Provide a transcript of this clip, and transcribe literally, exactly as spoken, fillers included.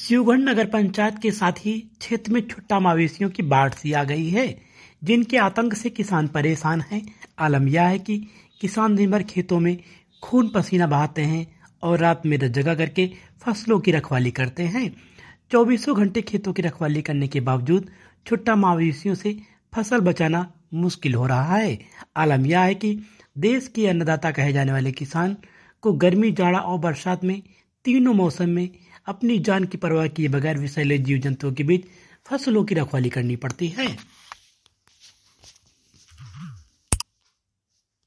शिवगढ़ नगर पंचायत के साथ ही क्षेत्र में छुट्टा मवेशियों की बाढ़ सी आ गई है, जिनके आतंक से किसान परेशान हैं। आलम यह है कि किसान दिन भर खेतों में खून पसीना बहाते हैं और रात में जगह करके फसलों की रखवाली करते हैं। चौबीसों घंटे खेतों की रखवाली करने के बावजूद छुट्टा मवेशियों से फसल बचाना मुश्किल हो रहा है। आलम यह है कि देश के अन्नदाता कहे जाने वाले किसान को गर्मी, जाड़ा और बरसात में तीनों मौसम में अपनी जान की परवाह किए बगैर विषैले जीव जंतुओं के बीच फसलों की रखवाली करनी पड़ती है।